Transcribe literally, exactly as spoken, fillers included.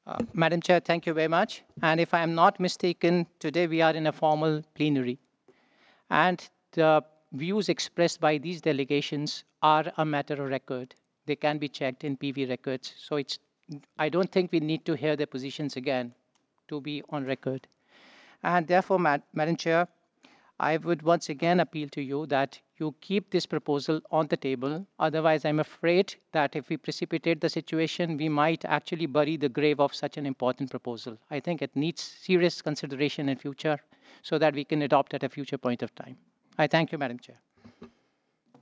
Uh, Madam Chair, thank you very much. And if I am not mistaken, today we are in a formal plenary. And the views expressed by these delegations are a matter of record. They can be checked in P V records. So it's, I don't think we need to hear their positions again to be on record. And therefore, Mad Madam Chair, I would once again appeal to you that you keep this proposal on the table. Otherwise, I'm afraid that if we precipitate the situation, we might actually bury the grave of such an important proposal. I think it needs serious consideration in future so that we can adopt at a future point of time. I thank you, Madam Chair.